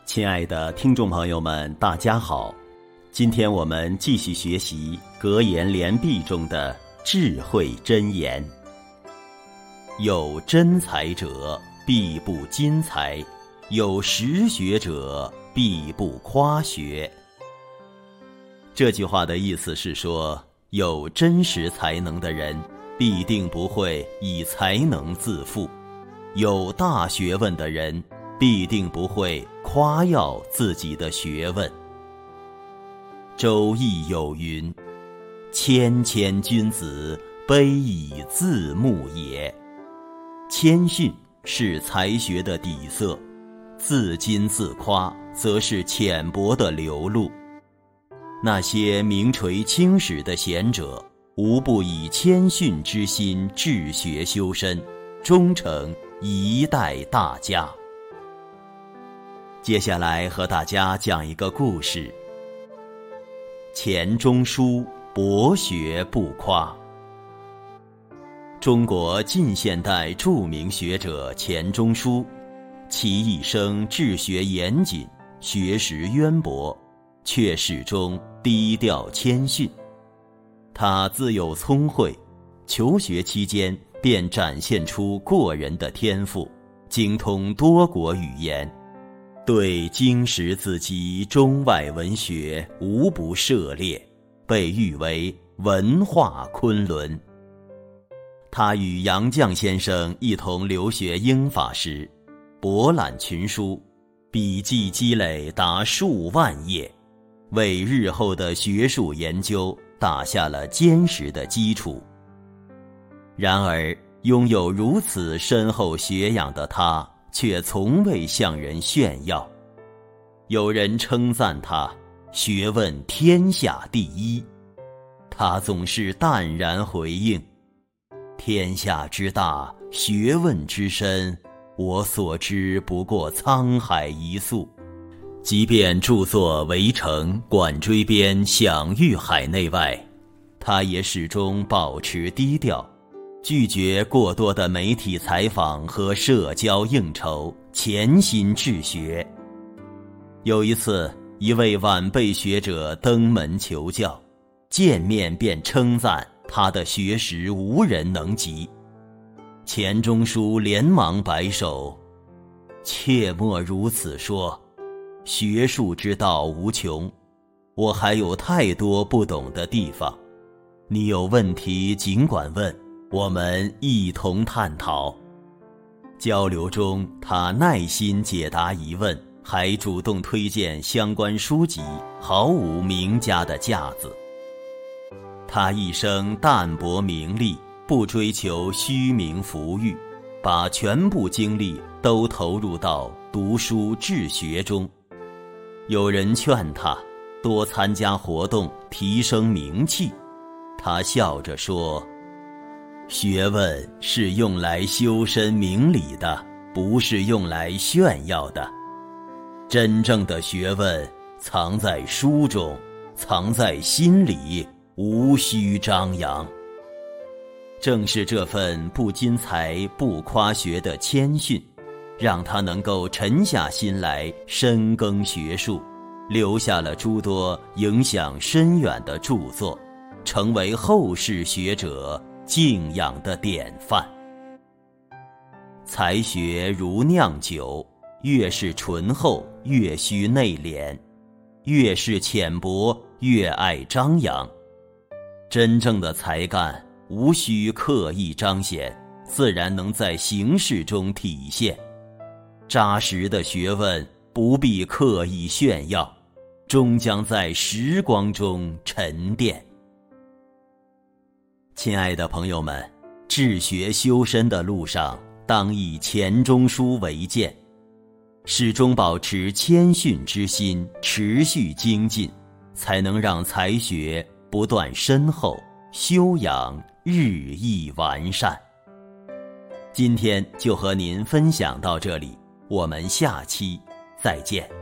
亲爱的听众朋友们，大家好，今天我们继续学习格言联璧中的智慧箴言。有真才者，必不矜才；有实学者，必不夸学。这句话的意思是说，有真实才能的人，必定不会以才能自负；有大学问的人，必定不会夸耀自己的学问。周易有云：谦谦君子，卑以自牧也。谦逊是才学的底色，自矜自夸则是浅薄的流露。那些名垂青史的贤者，无不以谦逊之心治学修身，终成一代大家。接下来和大家讲一个故事。钱钟书博学不夸。中国近现代著名学者钱钟书，其一生治学严谨，学识渊博，却始终低调谦逊。他自幼聪慧，求学期间便展现出过人的天赋，精通多国语言，对经史子集中外文学无不涉猎，被誉为文化昆仑。他与杨绛先生一同留学英法时，博览群书，笔记积累达数万页，为日后的学术研究打下了坚实的基础。然而，拥有如此深厚学养的他，却从未向人炫耀。有人称赞他学问天下第一，他总是淡然回应：天下之大，学问之深，我所知不过沧海一粟。即便著作《围城》《管锥编》享誉海内外，他也始终保持低调，拒绝过多的媒体采访和社交应酬，潜心治学。有一次，一位晚辈学者登门求教，见面便称赞他的学识无人能及。钱钟书连忙摆手：切莫如此说，学术之道无穷，我还有太多不懂的地方，你有问题尽管问，我们一同探讨。交流中，他耐心解答疑问，还主动推荐相关书籍，毫无名家的架子。他一生淡泊名利，不追求虚名浮誉，把全部精力都投入到读书治学中。有人劝他多参加活动，提升名气，他笑着说：学问是用来修身明理的，不是用来炫耀的。真正的学问藏在书中，藏在心里，无需张扬。正是这份不矜才不夸学的谦逊，让他能够沉下心来深耕学术，留下了诸多影响深远的著作，成为后世学者敬仰的典范。才学如酿酒，越是醇厚，越需内敛；越是浅薄，越爱张扬。真正的才干无需刻意彰显，自然能在行事中体现。扎实的学问不必刻意炫耀，终将在时光中沉淀。亲爱的朋友们，治学修身的路上，当以钱钟书为鉴，始终保持谦逊之心，持续精进，才能让才学不断深厚，修养日益完善。今天就和您分享到这里，我们下期再见。